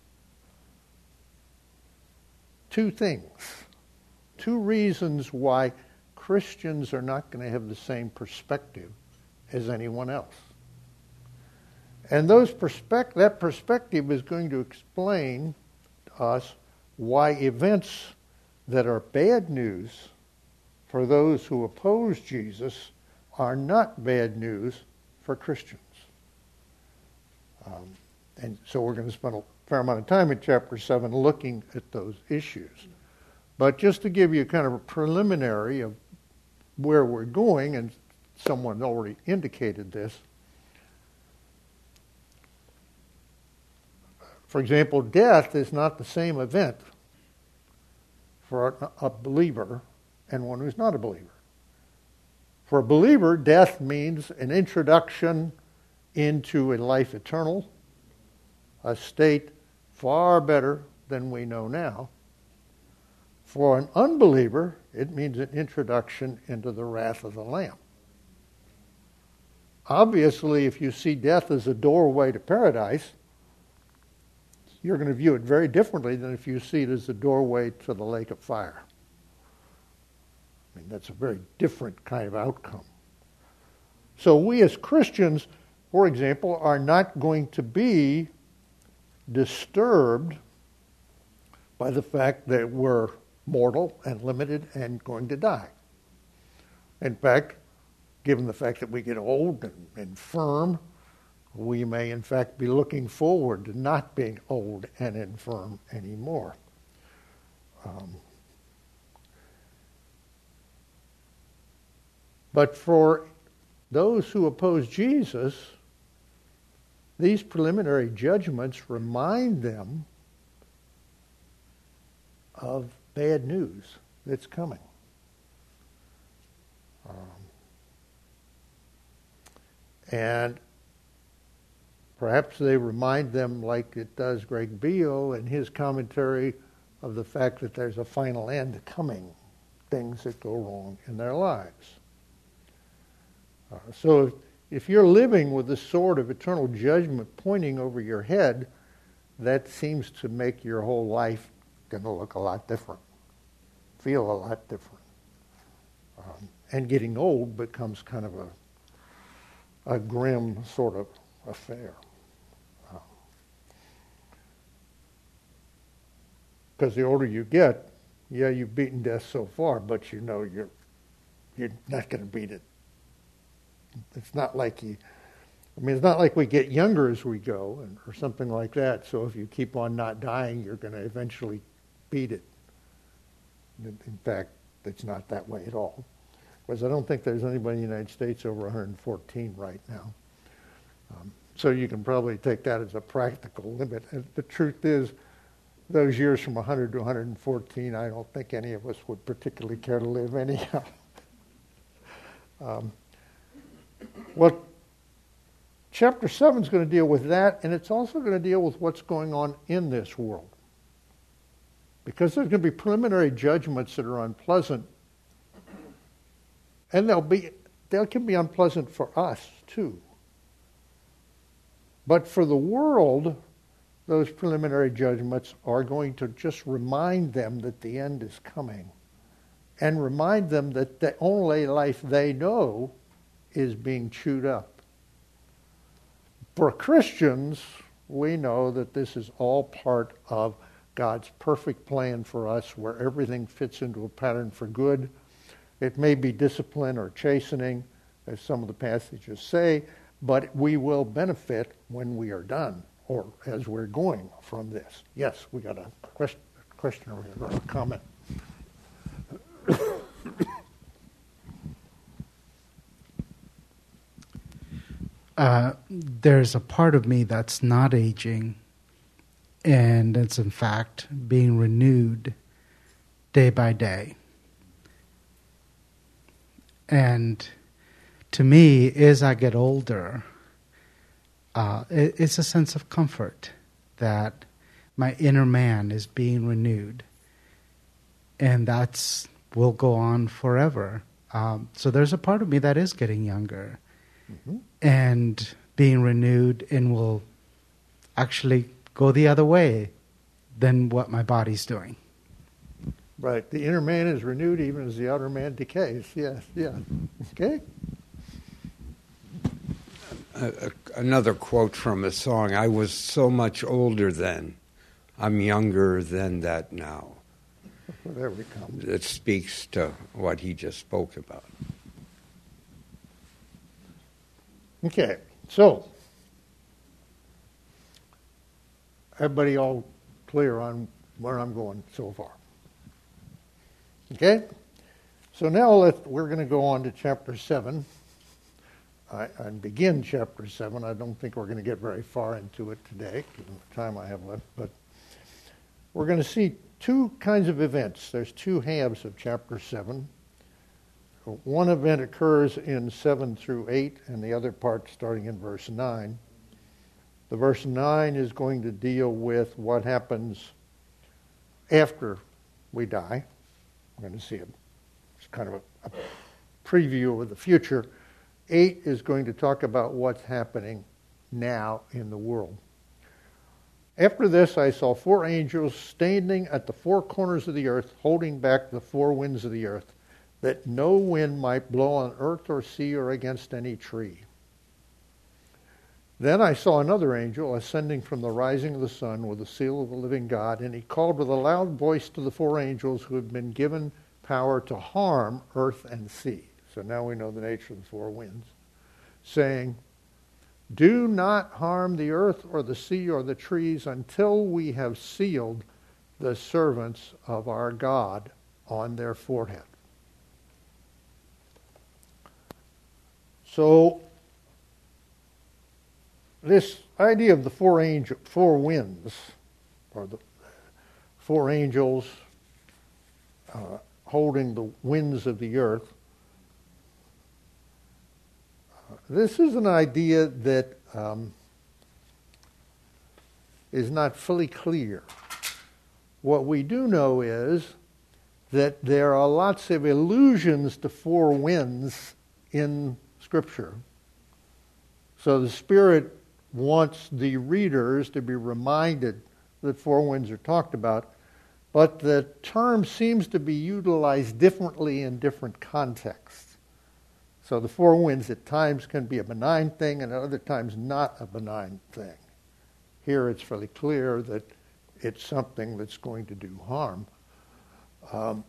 two things. Two reasons why Christians are not going to have the same perspective as anyone else. And those perspect- that perspective is going to explain to us why events that are bad news for those who oppose Jesus are not bad news for Christians. Um, and so we're going to spend a fair amount of time in chapter seven looking at those issues. But just to give you kind of a preliminary of where we're going, and someone already indicated this. For example, death is not the same event for a, a believer and one who's not a believer. For a believer, death means an introduction into a life eternal, a state far better than we know now. For an unbeliever, it means an introduction into the wrath of the Lamb. Obviously, if you see death as a doorway to paradise, you're going to view it very differently than if you see it as a doorway to the lake of fire. I mean, that's a very different kind of outcome. So we as Christians, for example, are not going to be disturbed by the fact that we're mortal and limited and going to die. In fact, given the fact that we get old and infirm, we may in fact be looking forward to not being old and infirm anymore. Um, but for those who oppose Jesus, these preliminary judgments remind them of bad news that's coming. Um, and perhaps they remind them, like it does Greg Beale in his commentary, of the fact that there's a final end coming, things that go wrong in their lives. Uh, so if, if you're living with the sword of eternal judgment pointing over your head, that seems to make your whole life going to look a lot different, feel a lot different. Um, and getting old becomes kind of a, a grim sort of affair. Because um, the older you get, yeah, you've beaten death so far, but you know you're you're not going to beat it. It's not like you, I mean, it's not like we get younger as we go, and, or something like that. So if you keep on not dying, you're going to eventually beat it. In fact, it's not that way at all. Because I don't think there's anybody in the United States over one hundred fourteen right now. Um, so you can probably take that as a practical limit. And the truth is, those years from one hundred to one hundred fourteen, I don't think any of us would particularly care to live anyhow. um, what chapter seven is going to deal with that, and it's also going to deal with what's going on in this world. Because there's going to be preliminary judgments that are unpleasant, and they'll be they can be unpleasant for us too. But for the world, those preliminary judgments are going to just remind them that the end is coming, and remind them that the only life they know is being chewed up. For Christians, we know that this is all part of God's perfect plan for us, where everything fits into a pattern for good. It may be discipline or chastening, as some of the passages say, but we will benefit when we are done, or as we're going from this. Yes, we got a question, question over here, or a comment. Uh, there's a part of me that's not aging, and it's in fact being renewed day by day. And to me, as I get older, uh, it, it's a sense of comfort that my inner man is being renewed, and that's will go on forever. Um, so there's a part of me that is getting younger. Mm-hmm. And being renewed, and will actually go the other way than what my body's doing. Right. The inner man is renewed even as the outer man decays. Yes, yeah. Okay? Uh, another quote from a song, I was so much older then. I'm younger than that now. Well, there we come. It speaks to what he just spoke about. Okay, so everybody all clear on where I'm going so far? Okay, so now let we're going to go on to chapter seven I, and begin chapter seven. I don't think we're going to get very far into it today, given the time I have left, but we're going to see two kinds of events. There's two halves of chapter seven. One event occurs in seven through eight, and the other part starting in verse nine. The verse nine is going to deal with what happens after we die. We're going to see it. It's kind of a, a preview of the future. eight is going to talk about what's happening now in the world. After this, I saw four angels standing at the four corners of the earth, holding back the four winds of the earth, that no wind might blow on earth or sea or against any tree. Then I saw another angel ascending from the rising of the sun with the seal of the living God, and he called with a loud voice to the four angels who had been given power to harm earth and sea. So now we know the nature of the four winds, saying, do not harm the earth or the sea or the trees until we have sealed the servants of our God on their forehead. So, this idea of the four angel, four winds, or the four angels uh, holding the winds of the earth, uh, this is an idea that um, is not fully clear. What we do know is that there are lots of allusions to four winds in Scripture. So the Spirit wants the readers to be reminded that four winds are talked about, but the term seems to be utilized differently in different contexts. So the four winds at times can be a benign thing and at other times not a benign thing. Here it's fairly clear that it's something that's going to do harm. Um,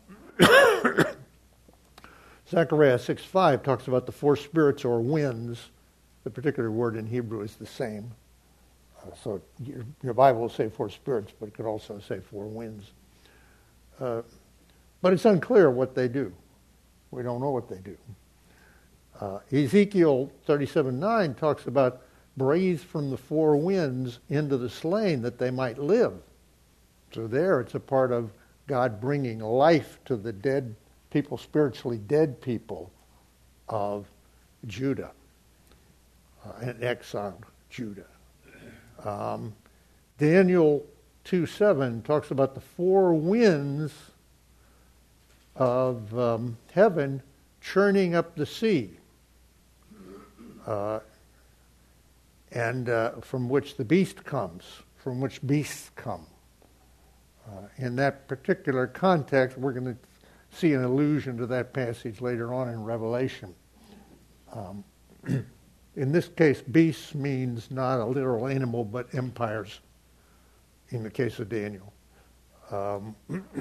Zechariah six five talks about the four spirits or winds. The particular word in Hebrew is the same. Uh, so your, your Bible will say four spirits, but it could also say four winds. Uh, but it's unclear what they do. We don't know what they do. Uh, Ezekiel thirty-seven nine talks about breathe from the four winds into the slain that they might live. So there it's a part of God bringing life to the dead people, spiritually dead people of Judah. uh, and exiled Judah. Um, Daniel two seven talks about the four winds of um, heaven churning up the sea, uh, and uh, from which the beast comes, from which beasts come. Uh, in that particular context, we're going to see an allusion to that passage later on in Revelation. Um, in this case, beasts means not a literal animal, but empires, in the case of Daniel. Um,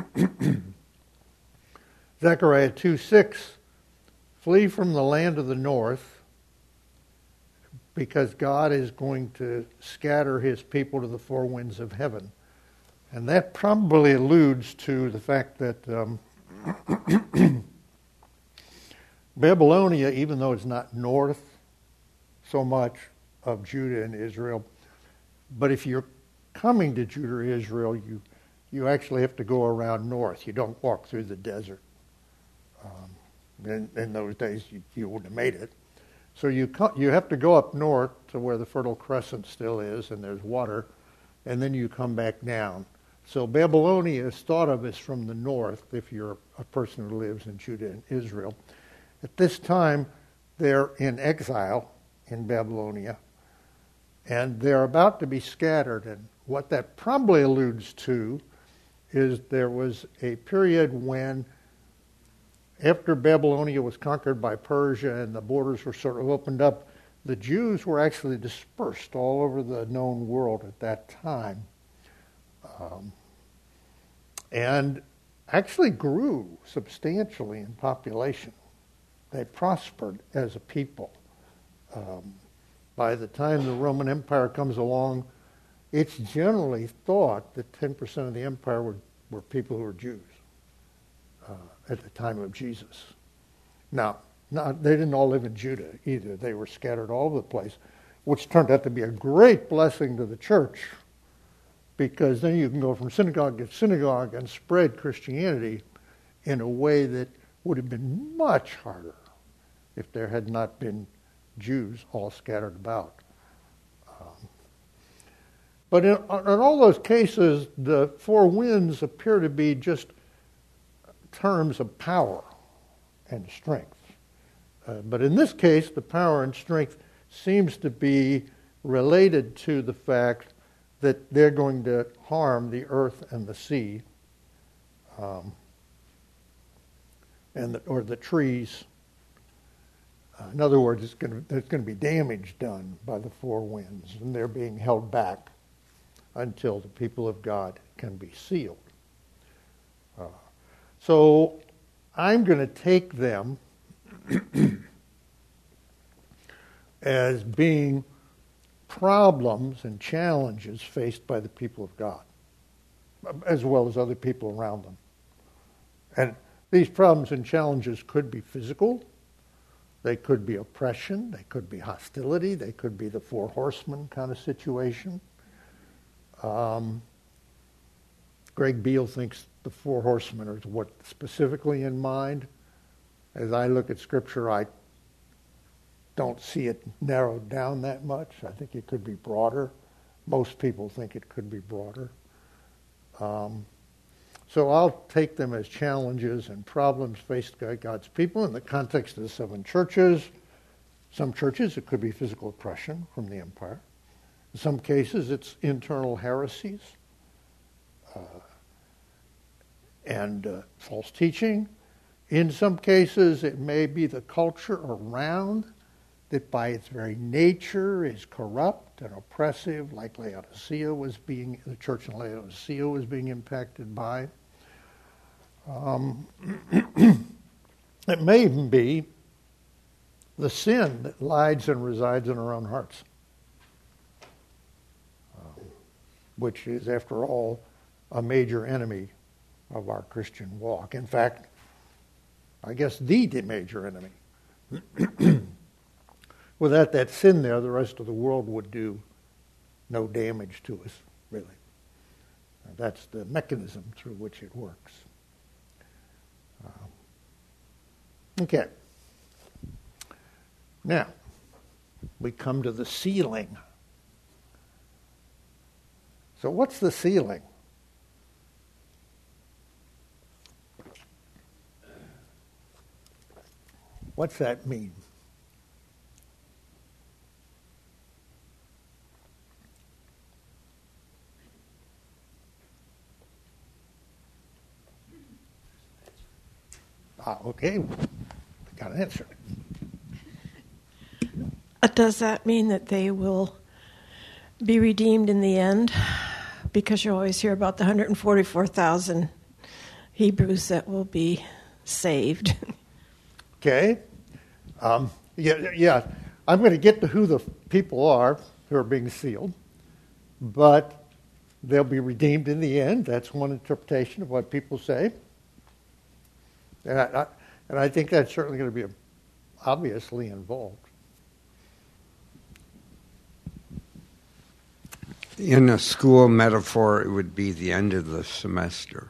Zechariah two six, flee from the land of the north, because God is going to scatter his people to the four winds of heaven. And that probably alludes to the fact that um, Babylonia, even though it's not north so much of Judah and Israel, but if you're coming to Judah or Israel, you you actually have to go around north. You don't walk through the desert. Um, in, in those days, you, you wouldn't have made it. So you co- you have to go up north to where the Fertile Crescent still is, and there's water, and then you come back down. So Babylonia is thought of as from the north if you're a person who lives in Judah and Israel. At this time, they're in exile in Babylonia, and they're about to be scattered. And what that probably alludes to is there was a period when, after Babylonia was conquered by Persia and the borders were sort of opened up, the Jews were actually dispersed all over the known world at that time. Um, and actually grew substantially in population. They prospered as a people. Um, by the time the Roman Empire comes along, it's generally thought that ten percent of the empire were, were people who were Jews uh, at the time of Jesus. Now, not, they didn't all live in Judah either. They were scattered all over the place, which turned out to be a great blessing to the church, because then you can go from synagogue to synagogue and spread Christianity in a way that would have been much harder if there had not been Jews all scattered about. Um, but in, in all those cases, the four winds appear to be just terms of power and strength. Uh, but in this case, the power and strength seems to be related to the fact that they're going to harm the earth and the sea, um, and the, or the trees. Uh, in other words, it's going to, there's going to be damage done by the four winds, and they're being held back until the people of God can be sealed. Uh, so I'm going to take them as being problems and challenges faced by the people of God, as well as other people around them. And these problems and challenges could be physical, they could be oppression, they could be hostility, they could be the four horsemen kind of situation. Um, Greg Beale thinks the four horsemen are what specifically in mind. As I look at Scripture, I don't see it narrowed down that much. I think it could be broader. Most people think it could be broader. Um, so I'll take them as challenges and problems faced by God's people in the context of the seven churches. Some churches, it could be physical oppression from the empire. In some cases, it's internal heresies uh, and uh, false teaching. In some cases, it may be the culture around that by its very nature is corrupt and oppressive, like Laodicea was being, the church in Laodicea was being impacted by. Um, it may even be the sin that lies and resides in our own hearts, um, which is, after all, a major enemy of our Christian walk. In fact, I guess the major enemy. Without that sin there, the rest of the world would do no damage to us, really. And that's the mechanism through which it works. Uh, okay. Now, we come to the sealing. So what's the sealing? What's that mean? Ah, okay. Got an answer. Uh, Does that mean that they will be redeemed in the end? Because you always hear about the one hundred forty-four thousand Hebrews that will be saved. Okay. Um, yeah, yeah. I'm going to get to who the people are who are being sealed, but they'll be redeemed in the end. That's one interpretation of what people say. And I, I, and I think that's certainly going to be obviously involved. In a school metaphor, it would be the end of the semester.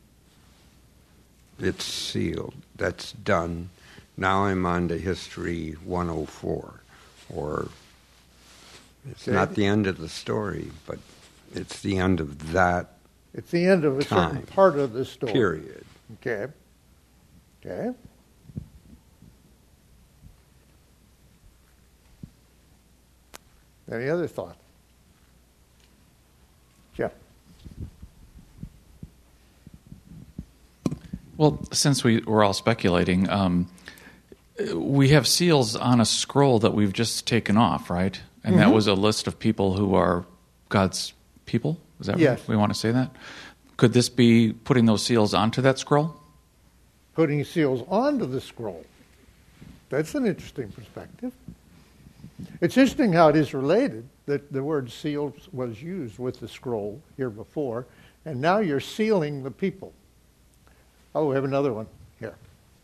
It's sealed. That's done. Now I'm on to History one oh four. Or it's Okay. not the end of the story, but it's the end of that It's the end of a time, certain part of the story. period. Okay. Okay. Any other thoughts? Jeff? Well, since we, we're all speculating, um, we have seals on a scroll that we've just taken off, right? And Mm-hmm. that was a list of people who are God's people? Is that Yes. right? We want to say that? Could this be putting those seals onto that scroll? Putting seals onto the scroll. That's an interesting perspective. It's interesting how it is related that the word seals was used with the scroll here before, and now you're sealing the people. Oh, we have another one here.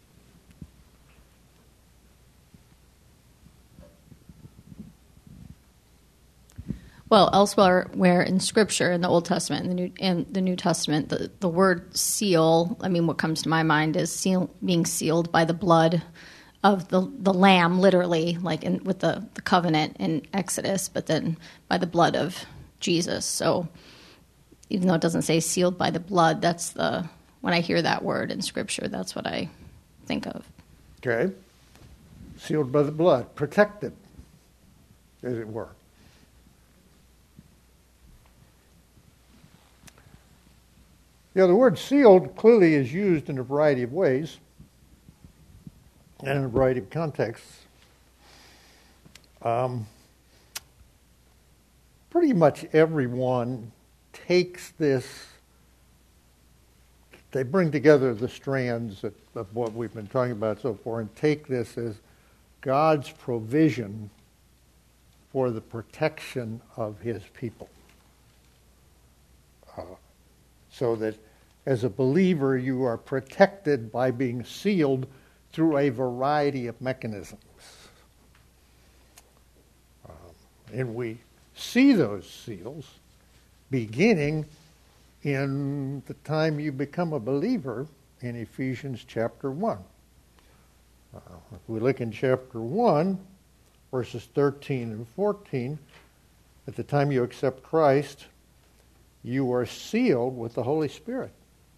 Well, elsewhere, where in Scripture, in the Old Testament and the New, and the New Testament, the, the word seal, I mean, what comes to my mind is seal, being sealed by the blood of the the lamb, literally, like in, with the, the covenant in Exodus, but then by the blood of Jesus. So even though it doesn't say sealed by the blood, that's the, when I hear that word in Scripture, that's what I think of. Okay. Sealed by the blood, protected, as it were. Yeah, the word sealed clearly is used in a variety of ways and in a variety of contexts. Um, pretty much everyone takes this, they bring together the strands of, of what we've been talking about so far and take this as God's provision for the protection of his people. Uh, so that as a believer, you are protected by being sealed through a variety of mechanisms. Um, and we see those seals beginning in the time you become a believer in Ephesians chapter one. Uh, if we look in chapter one, verses thirteen and fourteen, at the time you accept Christ, you are sealed with the Holy Spirit.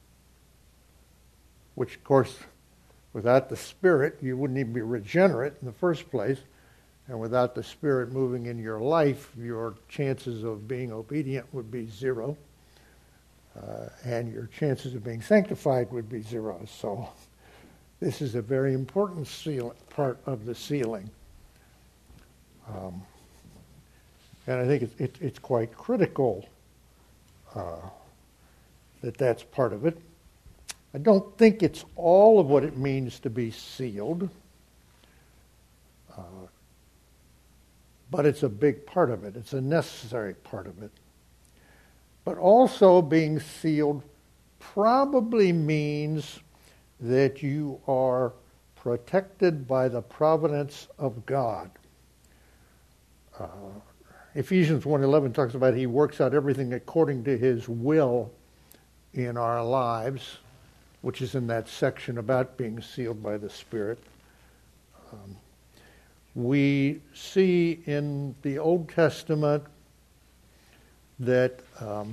Which, of course, without the Spirit, you wouldn't even be regenerate in the first place. And without the Spirit moving in your life, your chances of being obedient would be zero. Uh, and your chances of being sanctified would be zero. So this is a very important seal, part of the sealing. Um, and I think it, it, it's quite critical uh, that that's part of it. I don't think it's all of what it means to be sealed, uh, but it's a big part of it. It's a necessary part of it. But also being sealed probably means that you are protected by the providence of God. Uh, Ephesians one eleven talks about he works out everything according to his will in our lives, which is in that section about being sealed by the Spirit. Um, We see in the Old Testament that um,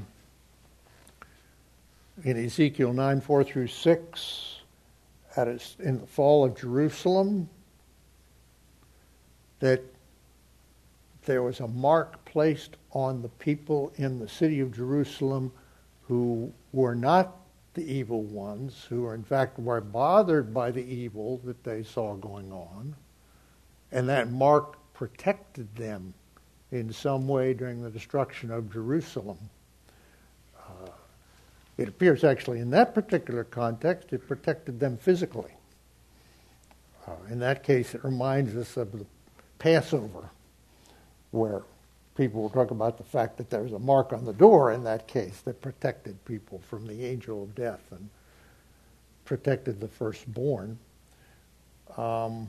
in Ezekiel nine, four through six, at its, in the fall of Jerusalem, that there was a mark placed on the people in the city of Jerusalem who were not the evil ones, who in fact were bothered by the evil that they saw going on, and that mark protected them in some way during the destruction of Jerusalem. Uh, it appears actually in that particular context it protected them physically. Uh, in that case it reminds us of the Passover, where people will talk about the fact that there's a mark on the door in that case that protected people from the angel of death and protected the firstborn. Um,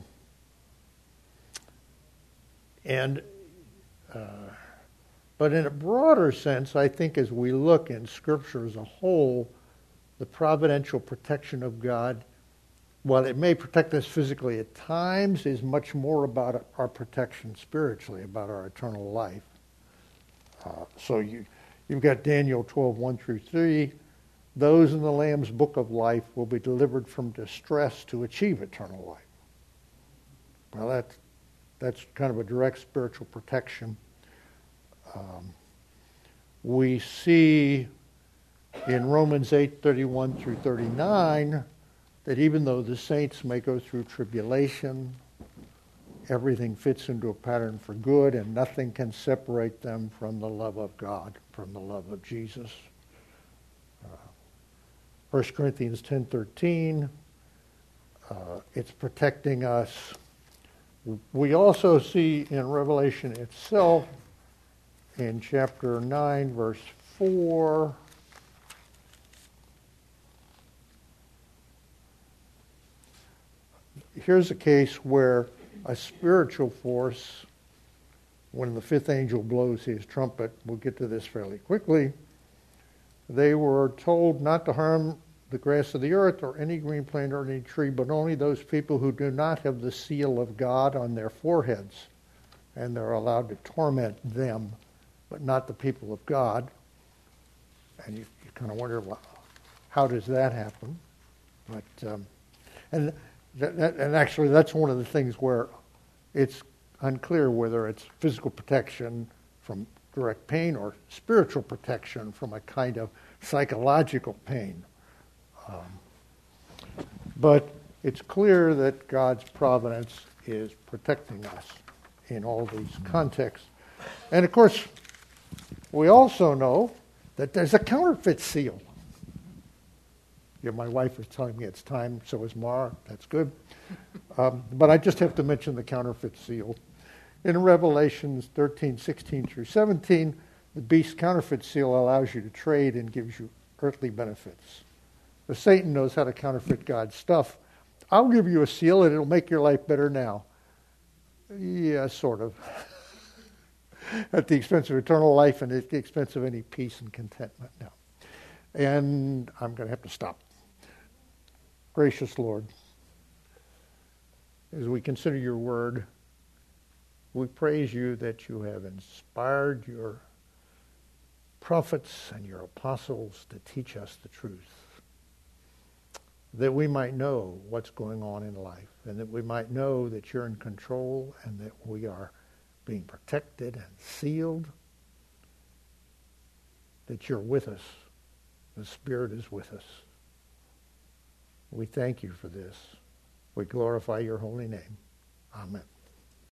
and uh, but in a broader sense, I think as we look in Scripture as a whole, the providential protection of God, while it may protect us physically at times, is much more about our protection spiritually, about our eternal life. Uh, so you, you've got Daniel twelve, one through three. Those in the Lamb's book of life will be delivered from distress to achieve eternal life. Well, that's, that's kind of a direct spiritual protection. Um, we see in Romans eight, thirty-one through thirty-nine, that even though the saints may go through tribulation, everything fits into a pattern for good, and nothing can separate them from the love of God, from the love of Jesus. Uh, First Corinthians ten thirteen, uh, it's protecting us. We also see in Revelation itself, in chapter nine, verse four, here's a case where a spiritual force, when the fifth angel blows his trumpet, we'll get to this fairly quickly, they were told not to harm the grass of the earth or any green plant or any tree, but only those people who do not have the seal of God on their foreheads. And they're allowed to torment them, but not the people of God. And you, you kind of wonder, well, how does that happen? But um, and that, that, and actually, that's one of the things where it's unclear whether it's physical protection from direct pain or spiritual protection from a kind of psychological pain. Um, but it's clear that God's providence is protecting us in all these contexts. And of course, we also know that there's a counterfeit seal. Yeah, my wife is telling me it's time, so is Mara. That's good. Um, but I just have to mention the counterfeit seal. In Revelations thirteen, sixteen through seventeen, the beast's counterfeit seal allows you to trade and gives you earthly benefits. But Satan knows how to counterfeit God's stuff. I'll give you a seal and it'll make your life better now. Yeah, sort of. At the expense of eternal life and at the expense of any peace and contentment now. And I'm going to have to stop. Gracious Lord, as we consider your word, we praise you that you have inspired your prophets and your apostles to teach us the truth, that we might know what's going on in life, and that we might know that you're in control and that we are being protected and sealed, that you're with us. The Spirit is with us. We thank you for this. We glorify your holy name. Amen.